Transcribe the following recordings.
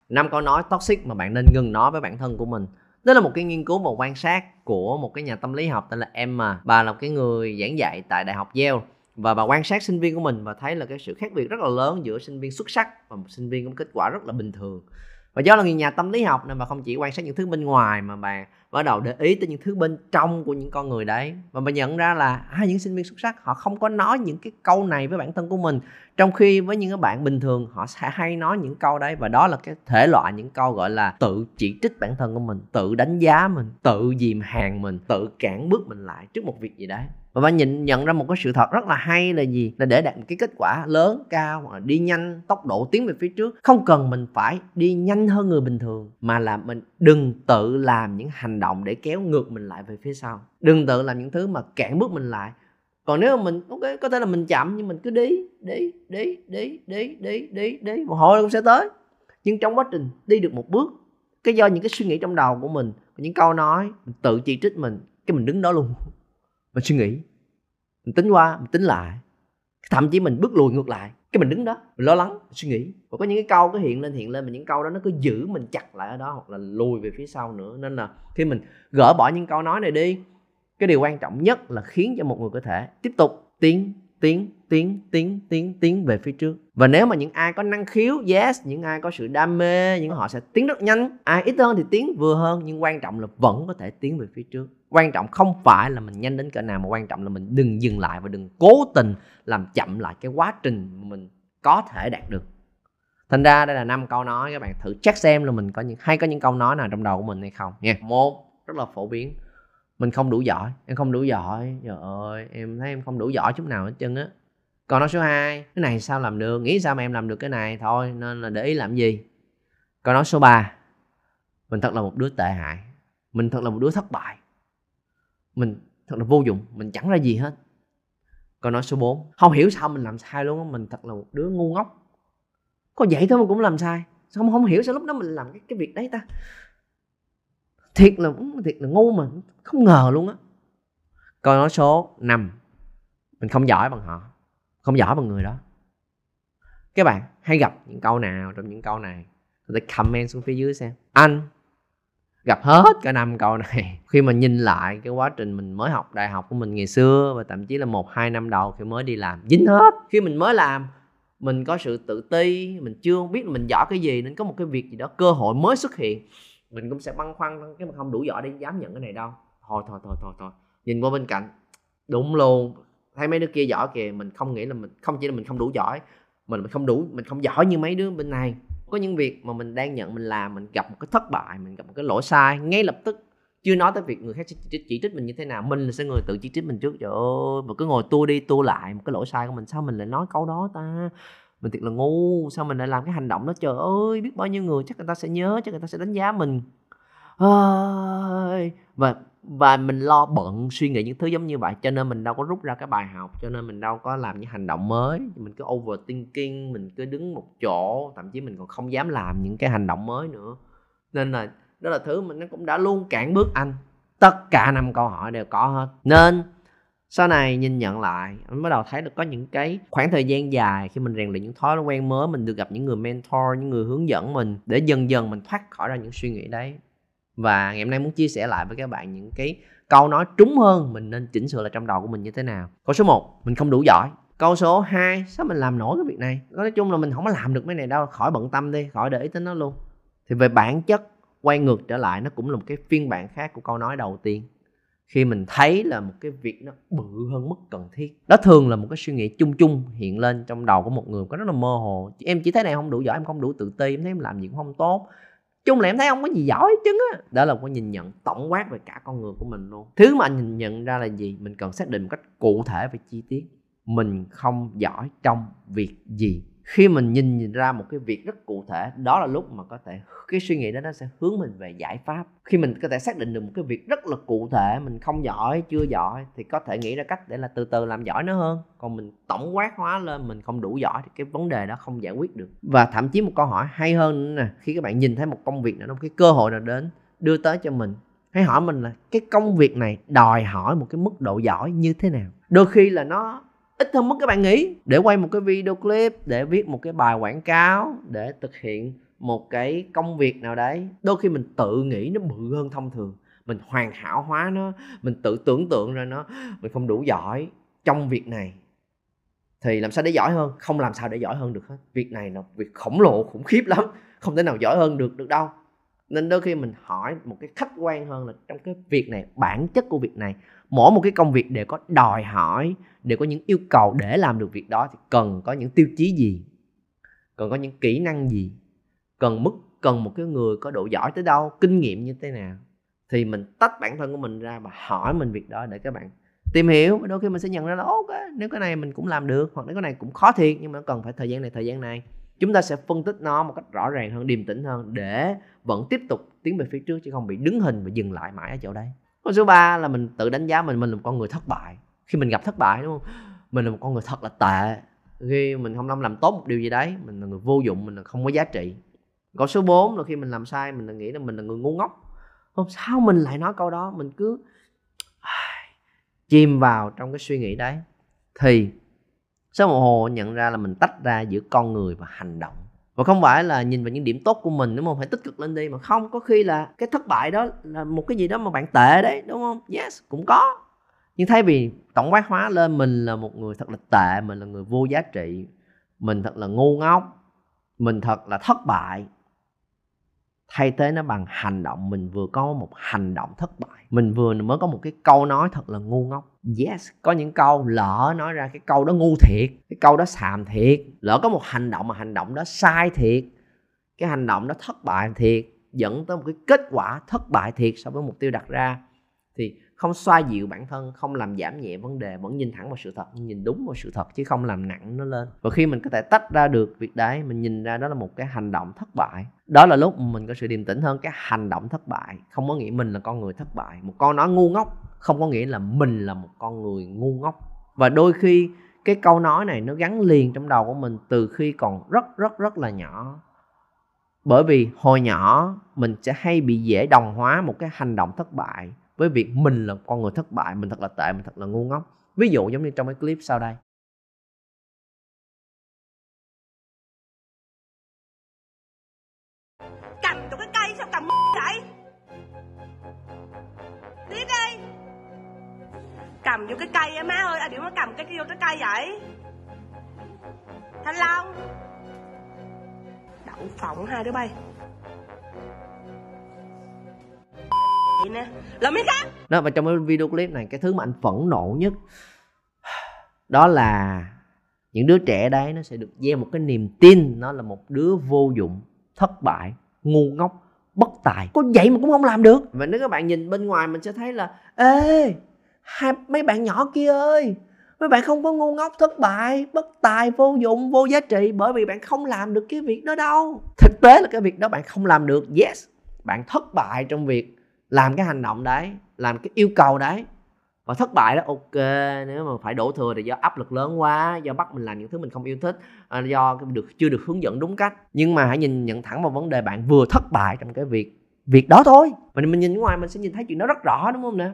5 câu nói toxic mà bạn nên ngừng nói với bản thân của mình. Đó là một cái nghiên cứu và quan sát của một cái nhà tâm lý học tên là Emma. Bà là một cái người giảng dạy tại Đại học Yale, và bà quan sát sinh viên của mình và thấy là cái sự khác biệt rất là lớn giữa sinh viên xuất sắc và một sinh viên có kết quả rất là bình thường. Và do là người nhà tâm lý học nên bà không chỉ quan sát những thứ bên ngoài mà bà bắt đầu để ý tới những thứ bên trong của những con người đấy. Và bà nhận ra là những sinh viên xuất sắc họ không có nói những cái câu này với bản thân của mình, trong khi với những cái bạn bình thường họ sẽ hay nói những câu đấy. Và đó là cái thể loại những câu gọi là tự chỉ trích bản thân của mình, tự đánh giá mình, tự dìm hàng mình, tự cản bước mình lại trước một việc gì đấy. Và bà nhận ra một cái sự thật rất là hay là gì? Là để đạt một cái kết quả lớn, cao hoặc là đi nhanh, tốc độ tiến về phía trước, không cần mình phải đi nhanh hơn người bình thường, mà là mình đừng tự làm những hành động để kéo ngược mình lại về phía sau. Đừng tự làm những thứ mà cản bước mình lại. Còn nếu mà mình có thể là mình chậm, nhưng mình cứ đi một hồi cũng sẽ tới. Nhưng trong quá trình đi được một bước, cái do những cái suy nghĩ trong đầu của mình, những câu nói mình tự chỉ trích mình, cái mình đứng đó luôn, mình suy nghĩ, mình tính qua, mình tính lại, thậm chí mình bước lùi ngược lại, cái mình đứng đó, mình lo lắng, mình suy nghĩ. Và có những cái câu cứ hiện lên mà những câu đó nó cứ giữ mình chặt lại ở đó, hoặc là lùi về phía sau nữa. Nên là khi mình gỡ bỏ những câu nói này đi, cái điều quan trọng nhất là khiến cho một người có thể tiếp tục tiến về phía trước. Và nếu mà những ai có năng khiếu, những ai có sự đam mê, họ sẽ tiến rất nhanh. Ai ít hơn thì tiến vừa hơn, nhưng quan trọng là vẫn có thể tiến về phía trước. Quan trọng không phải là mình nhanh đến cỡ nào, mà quan trọng là mình đừng dừng lại và đừng cố tình làm chậm lại cái quá trình mà mình có thể đạt được. Thành ra đây là 5 câu nói, các bạn thử check xem là mình có những câu nói nào trong đầu của mình hay không nha. Một, rất là phổ biến: mình không đủ giỏi, em không đủ giỏi, trời ơi em thấy em không đủ giỏi chút nào hết trơn á. Câu nói số 2, cái này sao làm được, nghĩ sao mà em làm được cái này, thôi nên là để ý làm gì. Câu nói số 3, mình thật là một đứa tệ hại, mình thật là một đứa thất bại, mình thật là vô dụng, mình chẳng ra gì hết. Câu nói số 4, không hiểu sao mình làm sai luôn á, mình thật là một đứa ngu ngốc, có vậy thôi mà cũng làm sai, không hiểu sao lúc đó mình làm cái việc đấy ta, thiệt là ngu mà không ngờ luôn á. Câu nói số 5, mình không giỏi bằng họ, không giỏi bằng người đó. Các bạn hay gặp những câu nào trong những câu này? Hãy comment xuống phía dưới xem. Anh gặp hết cả 5 câu này. Khi mà nhìn lại cái quá trình mình mới học đại học của mình ngày xưa, và thậm chí là 1-2 năm đầu khi mới đi làm, dính hết. Khi mình mới làm, mình có sự tự ti, mình chưa biết là mình giỏi cái gì, nên có một cái việc gì đó, cơ hội mới xuất hiện, mình cũng sẽ băn khoăn, cái mà không đủ giỏi để dám nhận cái này đâu. Thôi. Nhìn qua bên cạnh, đúng luôn, thấy mấy đứa kia giỏi kìa, mình không nghĩ là mình không chỉ là mình không đủ giỏi, mình không giỏi như mấy đứa bên này. Có những việc mà mình đang nhận mình làm, mình gặp một cái thất bại, mình gặp một cái lỗi sai, ngay lập tức, chưa nói tới việc người khác sẽ chỉ trích mình như thế nào, mình sẽ người tự chỉ trích mình trước. Trời ơi, mà cứ ngồi tua đi tua lại một cái lỗi sai của mình, sao mình lại nói câu đó ta, mình thiệt là ngu, sao mình lại làm cái hành động đó, trời ơi, biết bao nhiêu người chắc người ta sẽ nhớ, chắc người ta sẽ đánh giá mình. Và mình lo bận suy nghĩ những thứ giống như vậy, cho nên mình đâu có rút ra cái bài học, cho nên mình đâu có làm những hành động mới, mình cứ overthinking, mình cứ đứng một chỗ, thậm chí mình còn không dám làm những cái hành động mới nữa. Nên là đó là thứ mình nó cũng đã luôn cản bước anh. Tất cả 5 câu hỏi đều có hết. Nên sau này nhìn nhận lại, mình bắt đầu thấy được có những cái khoảng thời gian dài khi mình rèn luyện những thói quen mới, mình được gặp những người mentor, những người hướng dẫn mình, để dần dần mình thoát khỏi ra những suy nghĩ đấy. Và ngày hôm nay muốn chia sẻ lại với các bạn những cái câu nói trúng hơn mình nên chỉnh sửa lại trong đầu của mình như thế nào. Câu số 1, mình không đủ giỏi. Câu số 2, sao mình làm nổi cái việc này. Nói chung là mình không có làm được mấy này đâu, khỏi bận tâm đi, khỏi để ý tới nó luôn. Thì về bản chất, quay ngược trở lại, nó cũng là một cái phiên bản khác của câu nói đầu tiên. Khi mình thấy là một cái việc nó bự hơn mức cần thiết, đó thường là một cái suy nghĩ chung hiện lên trong đầu của một người, có rất là mơ hồ. Em chỉ thấy này không đủ giỏi, em không đủ tự ti, em thấy em làm gì cũng không tốt, chung là em thấy không có gì giỏi chứ á. Đó là một cái nhìn nhận tổng quát về cả con người của mình luôn. Thứ mà anh nhìn nhận ra là gì? Mình cần xác định một cách cụ thể và chi tiết mình không giỏi trong việc gì. Khi mình nhìn ra một cái việc rất cụ thể, đó là lúc mà có thể cái suy nghĩ đó nó sẽ hướng mình về giải pháp. Khi mình có thể xác định được một cái việc rất là cụ thể, mình không giỏi, chưa giỏi, thì có thể nghĩ ra cách để là từ từ làm giỏi nó hơn. Còn mình tổng quát hóa lên mình không đủ giỏi thì cái vấn đề đó không giải quyết được. Và thậm chí một câu hỏi hay hơn nữa nè, khi các bạn nhìn thấy một công việc nào đó, một cái cơ hội nào đến đưa tới cho mình, hãy hỏi mình là cái công việc này đòi hỏi một cái mức độ giỏi như thế nào. Đôi khi là nó ít hơn mức các bạn nghĩ, để quay một cái video clip, để viết một cái bài quảng cáo, để thực hiện một cái công việc nào đấy, đôi khi mình tự nghĩ nó bự hơn thông thường, mình hoàn hảo hóa nó, mình tự tưởng tượng ra nó, mình không đủ giỏi trong việc này thì làm sao để giỏi hơn? Không làm sao để giỏi hơn được hết. Việc này là việc khổng lồ, khủng khiếp lắm, không thể nào giỏi hơn được đâu. Nên đôi khi mình hỏi một cái khách quan hơn là trong cái việc này, bản chất của việc này, mỗi một cái công việc đều có đòi hỏi, đều có những yêu cầu để làm được việc đó thì cần có những tiêu chí gì, cần có những kỹ năng gì, cần một cái người có độ giỏi tới đâu, kinh nghiệm như thế nào. Thì mình tách bản thân của mình ra và hỏi mình việc đó để các bạn tìm hiểu. Đôi khi mình sẽ nhận ra là ok, nếu cái này mình cũng làm được, hoặc nếu cái này cũng khó thiệt nhưng mà nó cần phải thời gian này. Chúng ta sẽ phân tích nó một cách rõ ràng hơn, điềm tĩnh hơn để vẫn tiếp tục tiến về phía trước, chứ không bị đứng hình và dừng lại mãi ở chỗ đấy. Con số 3 là mình tự đánh giá mình là một con người thất bại. Khi mình gặp thất bại, đúng không? Mình là một con người thật là tệ. Khi mình không làm tốt một điều gì đấy, mình là người vô dụng, mình là không có giá trị. Con số 4 là khi mình làm sai, mình là nghĩ là mình là người ngu ngốc. Không, sao mình lại nói câu đó, mình cứ chìm vào trong cái suy nghĩ đấy. Thì sau một hồi nhận ra là mình tách ra giữa con người và hành động. Và không phải là nhìn vào những điểm tốt của mình, đúng không? Phải tích cực lên đi. Mà không, có khi là cái thất bại đó là một cái gì đó mà bạn tệ đấy, đúng không? Yes, cũng có. Nhưng thay vì tổng quát hóa lên mình là một người thật là tệ, mình là người vô giá trị, mình thật là ngu ngốc, mình thật là thất bại, thay thế nó bằng hành động. Mình vừa có một hành động thất bại, mình vừa mới có một cái câu nói thật là ngu ngốc. Yes, có những câu lỡ nói ra cái câu đó ngu thiệt, cái câu đó xàm thiệt. Lỡ có một hành động mà hành động đó sai thiệt, cái hành động đó thất bại thiệt, dẫn tới một cái kết quả thất bại thiệt so với mục tiêu đặt ra, thì không xoa dịu bản thân, không làm giảm nhẹ vấn đề, vẫn nhìn thẳng vào sự thật, nhìn đúng vào sự thật chứ không làm nặng nó lên. Và khi mình có thể tách ra được việc đấy, mình nhìn ra đó là một cái hành động thất bại, đó là lúc mình có sự điềm tĩnh hơn. Cái hành động thất bại không có nghĩa mình là con người thất bại. Một câu nói ngu ngốc không có nghĩa là mình là một con người ngu ngốc. Và đôi khi cái câu nói này nó gắn liền trong đầu của mình từ khi còn rất là nhỏ. Bởi vì hồi nhỏ mình sẽ hay bị dễ đồng hóa một cái hành động thất bại với việc mình là con người thất bại, mình thật là tệ, mình thật là ngu ngốc. Ví dụ giống như trong cái clip sau đây. Cầm tụi cái cây sao cầm vậy? Tiếp đi. Cầm vô cái cây á má ơi, ai biểu nó cầm cái vô cái cây vậy? Thanh Long. Đậu phộng hai đứa bay. Vậy nè, làm mấy khác. Đó, và trong cái video clip này, cái thứ mà anh phẫn nộ nhất đó là những đứa trẻ đấy nó sẽ được gieo một cái niềm tin nó là một đứa vô dụng, thất bại, ngu ngốc, bất tài, có vậy mà cũng không làm được. Và nếu các bạn nhìn bên ngoài mình sẽ thấy là ê, mấy bạn nhỏ kia ơi, mấy bạn không có ngu ngốc, thất bại, bất tài, vô dụng, vô giá trị, bởi vì bạn không làm được cái việc đó đâu. Thực tế là cái việc đó bạn không làm được. Yes, bạn thất bại trong việc làm cái hành động đấy, làm cái yêu cầu đấy. Và thất bại đó, ok, nếu mà phải đổ thừa thì do áp lực lớn quá, do bắt mình làm những thứ mình không yêu thích, do chưa được hướng dẫn đúng cách. Nhưng mà hãy nhận thẳng vào vấn đề, bạn vừa thất bại trong cái việc đó thôi. Và mình nhìn ngoài mình sẽ nhìn thấy chuyện đó rất rõ, đúng không nè?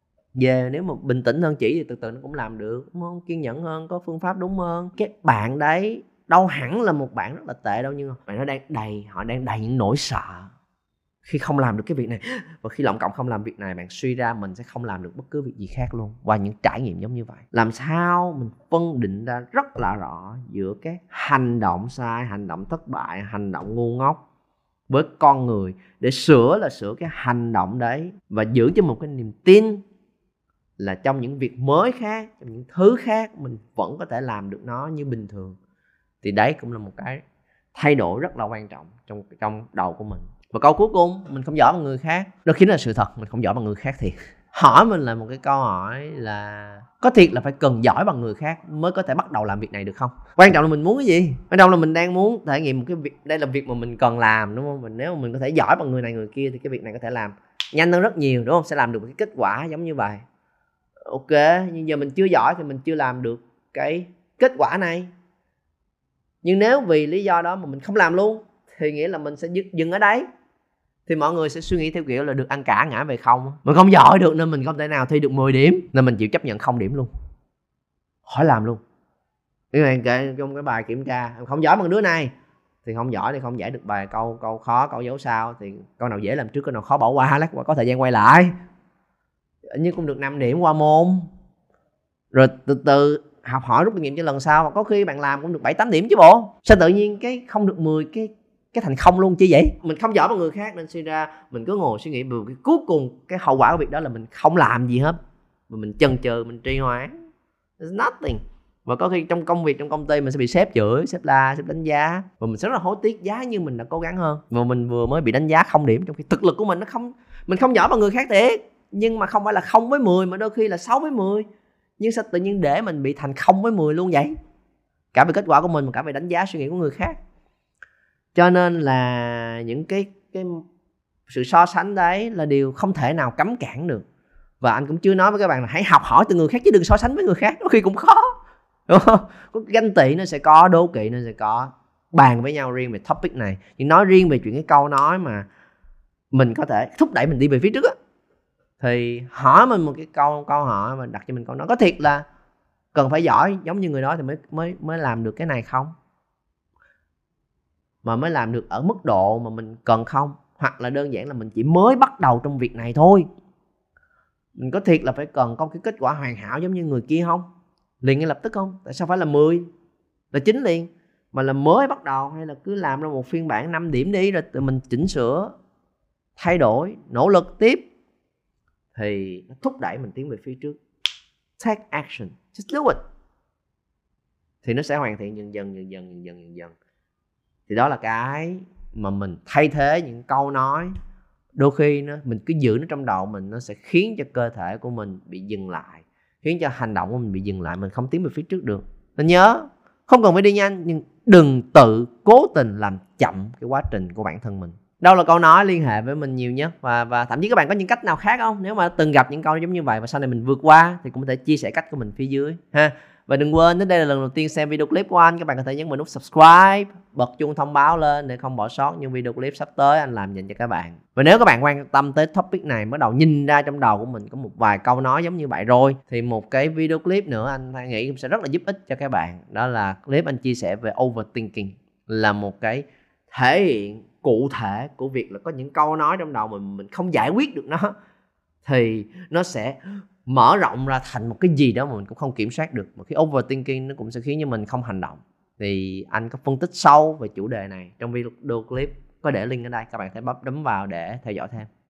Về nếu mà bình tĩnh hơn chỉ thì từ từ nó cũng làm được, đúng không? Kiên nhẫn hơn, có phương pháp đúng hơn. Cái bạn đấy đâu hẳn là một bạn rất là tệ đâu, nhưng mà họ đang đầy những nỗi sợ khi không làm được cái việc này. Và khi lộng cộng không làm việc này, bạn suy ra mình sẽ không làm được bất cứ việc gì khác luôn. Qua những trải nghiệm giống như vậy, làm sao mình phân định ra rất là rõ giữa cái hành động sai, hành động thất bại, hành động ngu ngốc với con người, để sửa cái hành động đấy và giữ cho một cái niềm tin là trong những việc mới khác, trong những thứ khác mình vẫn có thể làm được nó như bình thường. Thì đấy cũng là một cái thay đổi rất là quan trọng trong đầu của mình. Và câu cuối cùng, mình không giỏi bằng người khác. Đó khiến là sự thật, mình không giỏi bằng người khác thiệt. Hỏi mình là một cái câu hỏi là có thiệt là phải cần giỏi bằng người khác mới có thể bắt đầu làm việc này được không? Quan trọng là mình muốn cái gì? Quan trọng là mình đang muốn thể nghiệm một cái việc, đây là việc mà mình cần làm, đúng không? Và nếu mà mình có thể giỏi bằng người này người kia thì cái việc này có thể làm nhanh hơn rất nhiều, đúng không? Sẽ làm được một cái kết quả giống như vậy. Ok, nhưng giờ mình chưa giỏi thì mình chưa làm được cái kết quả này. Nhưng nếu vì lý do đó mà mình không làm luôn thì nghĩa là mình sẽ dừng ở đấy. Thì mọi người sẽ suy nghĩ theo kiểu là được ăn cả ngã về không. Mình không giỏi được nên mình không thể nào thi được 10 điểm, nên mình chịu chấp nhận 0 điểm luôn, khỏi làm luôn. Trong cái bài kiểm tra không giỏi bằng đứa này thì không giỏi thì không giải được bài câu khó, câu dấu sao, thì câu nào dễ làm trước, câu nào khó bỏ qua, lát qua có thời gian quay lại, nhưng cũng được 5 điểm qua môn, rồi từ từ học hỏi rút kinh nghiệm cho lần sau, mà có khi bạn làm cũng được 7-8 điểm chứ bộ. Sao tự nhiên cái không được 10 cái thành không luôn chứ vậy? Mình không giỏi bằng người khác nên suy ra mình cứ ngồi suy nghĩ, cái cuối cùng cái hậu quả của việc đó là mình không làm gì hết, mà mình chần chừ, mình trì hoãn. There's nothing. Và có khi trong công việc, trong công ty mình sẽ bị sếp chửi, sếp la, sếp đánh giá, và mình sẽ rất là hối tiếc giá như mình đã cố gắng hơn, mà mình vừa mới bị đánh giá 0 điểm, trong khi thực lực của mình nó không, mình không giỏi bằng người khác thiệt, nhưng mà không phải là 0 với 10 mà đôi khi là 6 với 10. Nhưng sao tự nhiên để mình bị thành 0 với 10 luôn vậy? Cả về kết quả của mình mà cả về đánh giá suy nghĩ của người khác. Cho nên là những cái sự so sánh đấy là điều không thể nào cấm cản được. Và anh cũng chưa nói với các bạn là hãy học hỏi từ người khác chứ đừng so sánh với người khác, đôi khi cũng khó, đúng không? Có ganh tị nó sẽ có, đố kỵ nó sẽ có. Bàn với nhau riêng về topic này, nhưng nói riêng về chuyện cái câu nói mà mình có thể thúc đẩy mình đi về phía trước á, thì hỏi mình một cái câu hỏi mà đặt cho mình câu nói, có thiệt là cần phải giỏi giống như người đó thì mới làm được cái này không? Mà mới làm được ở mức độ mà mình cần không? Hoặc là đơn giản là mình chỉ mới bắt đầu trong việc này thôi. Mình có thiệt là phải cần có cái kết quả hoàn hảo giống như người kia không? Liền ngay lập tức không? Tại sao phải là 10, là 9 liền? Mà là mới bắt đầu, hay là cứ làm ra một phiên bản 5 điểm đi, rồi tự mình chỉnh sửa, thay đổi, nỗ lực tiếp, thì nó thúc đẩy mình tiến về phía trước. Take action, just do it. Thì nó sẽ hoàn thiện dần dần. Thì đó là cái mà mình thay thế những câu nói. Đôi khi mình cứ giữ nó trong đầu mình, nó sẽ khiến cho cơ thể của mình bị dừng lại, khiến cho hành động của mình bị dừng lại, mình không tiến về phía trước được. Nên nhớ, không cần phải đi nhanh, nhưng đừng tự cố tình làm chậm cái quá trình của bản thân mình. Đâu là câu nói liên hệ với mình nhiều nhất, và thậm chí các bạn có những cách nào khác không? Nếu mà từng gặp những câu giống như vậy và sau này mình vượt qua thì cũng có thể chia sẻ cách của mình phía dưới ha. Và đừng quên, nếu đây là lần đầu tiên xem video clip của anh, các bạn có thể nhấn vào nút subscribe, bật chuông thông báo lên để không bỏ sót những video clip sắp tới anh làm dành cho các bạn. Và nếu các bạn quan tâm tới topic này, bắt đầu nhìn ra trong đầu của mình có một vài câu nói giống như vậy rồi, thì một cái video clip nữa anh nghĩ cũng sẽ rất là giúp ích cho các bạn. Đó là clip anh chia sẻ về overthinking, là một cái thể hiện cụ thể của việc là có những câu nói trong đầu mình không giải quyết được nó, thì nó sẽ mở rộng ra thành một cái gì đó mà mình cũng không kiểm soát được. Mà khi overthinking nó cũng sẽ khiến cho mình không hành động. Thì anh có phân tích sâu về chủ đề này trong video clip, có để link ở đây, các bạn thể bấm vào để theo dõi thêm.